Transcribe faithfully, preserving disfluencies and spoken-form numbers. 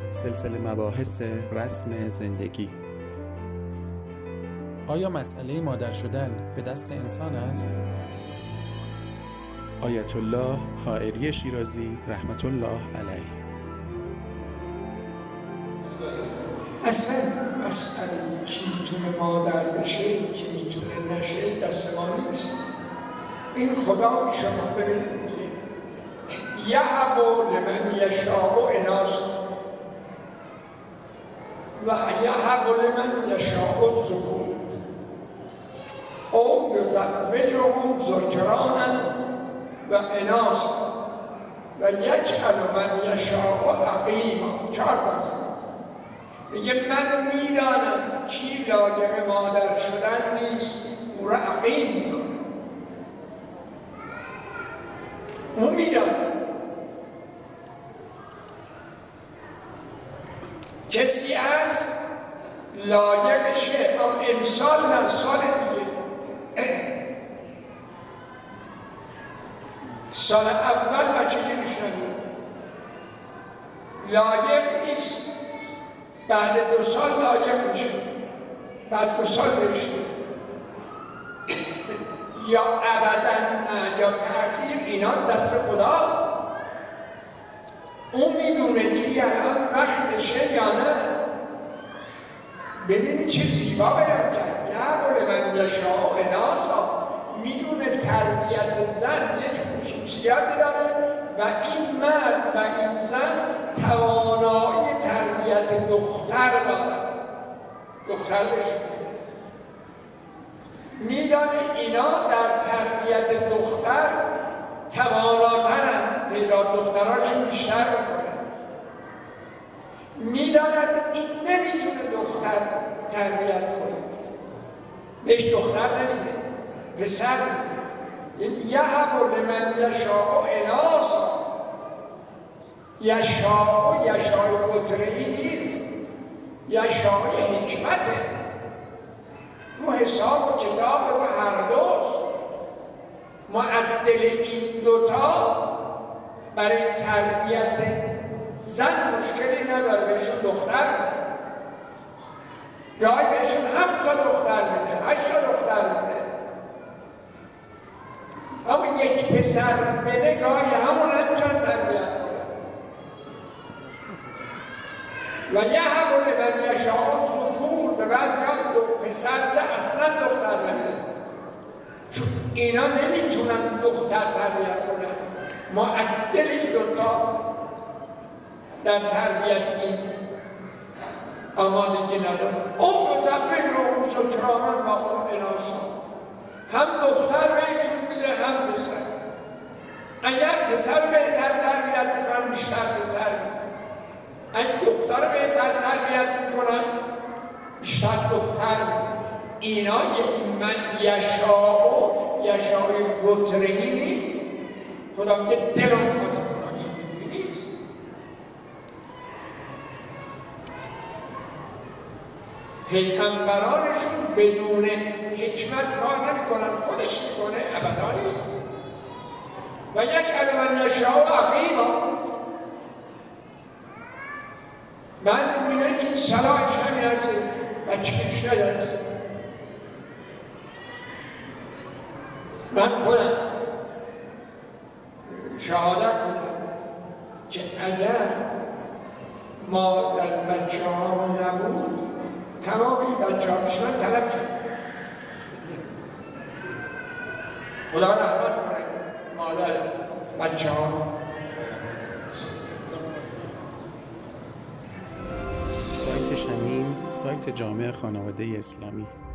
سلسله مباحث رسم زندگی. آیا مسئله مادر شدن به دست انسان است؟ آیت الله حائری شیرازی رحمت الله علیه. اصلا مسئله کی میتونه مادر بشه، کی میتونه نشه، دست ما نیست. این خدا شما ببینید میگه یهب لمن یشاء اناثا و یهب لمن یشاء الذکور او یزوجهم ذکرانا و اناثا و یجعل من یشاء عقیما. چهار بحث میگه من میدانم کی لایق مادر شدن نیست، او را عقیم میکنم. او میدانم کسی هست لایقشه، اما امسال نه سال دیگه، سال اول بچه که میشنم لایق نیست، بعد دو سال لایق میشه، بعد دو سال بشه یا ابدا یا تأخیر. اینا دست خداست. اون میدونه که الان وقتشه یا نه. ببینید چه زیبا بیان کرد. یهب لمن یشاء اناثا. میدونه تربیت زن یک خصوصیت داره و این مرد و این زن توانایی تربیت دختر داره. دختر بهش میدانه اینا در تربیت دختر تواناترن، تعداد دختراشون بیشتر میکنن. میداند این نمیتونه دختر تربیت کنه، بهش دختر نمیده، پسر میده. یهب لمن یشاء اناثا. یشاء یشاء قدره‌ای نیست، یشاء حکمته. رو حساب و کتاب و هر دوست. معدل این دوتا برای تربیت زن مشکلی نداره، بهشون دختر میده. گاهی بهشون هفت تا دختر میده، هشت تا دختر میده. اما یک پسر بده گاهی همون هم چند تربیت کنه. و یهب لمن یشاء الذکور. به بعضی ها دو پسر ده اصلا دختر نمیده، چون اینا نمیتونن دختر تربیت کنن. معدل این دوتا در تربیت این آمادگی ندارن. او یزوجهم ذکرانا و اناثا. هم دختر بهشون میده هم پسر. اگر پسر بهتر تربیت میکنن بیشتر پسر میده، اگر دختر بهتر تربیت میکنن بیشتر دختر میده. اینا یک من یشاء یشاء قدره‌ای نیست. خدا میگه دلم خواست کنه، اینجوری نیست. پیغمبرانشون بدون حکمت کار نمیکنن، خودش میکنه، ابدا نیست. و یجعل من یشاء عقیما. بعضی میگن این صلاحش همین هست، بچه‌ش ندارست. من خودم شهادت میدم که اگر ما در بچه ها نبود تمامی بچه ها پیش من طلب شد. خدا رحمت کنه مادر بچه ها. سایت شمیم، سایت جامع خانواده اسلامی.